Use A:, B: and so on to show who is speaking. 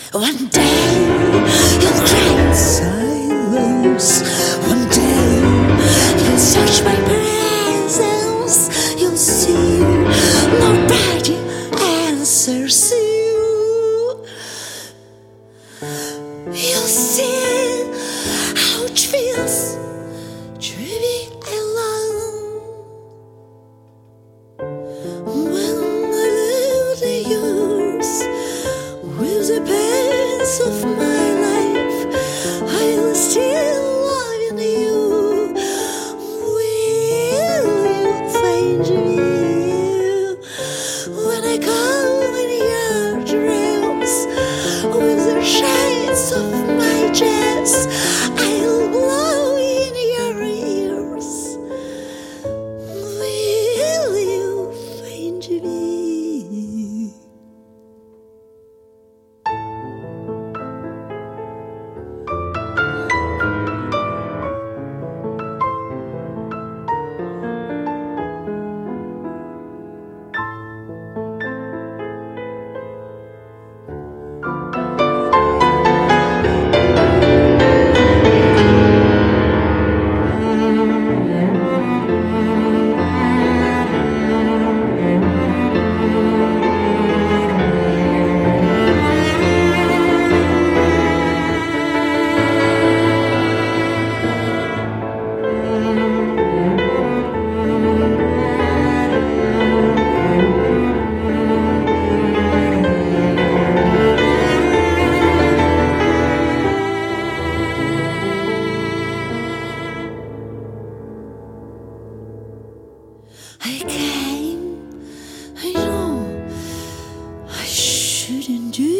A: One day you'll cry in silence. One day you'll search my presence. You'll see nobody answers you. You'll see how it feels to be alone. When I live the years with the pains of my life, I'll still love you. Will you find me when I come in your dreams with the shades of my dress? I'll blow in your ears. Will you find me? I came, I know I shouldn't do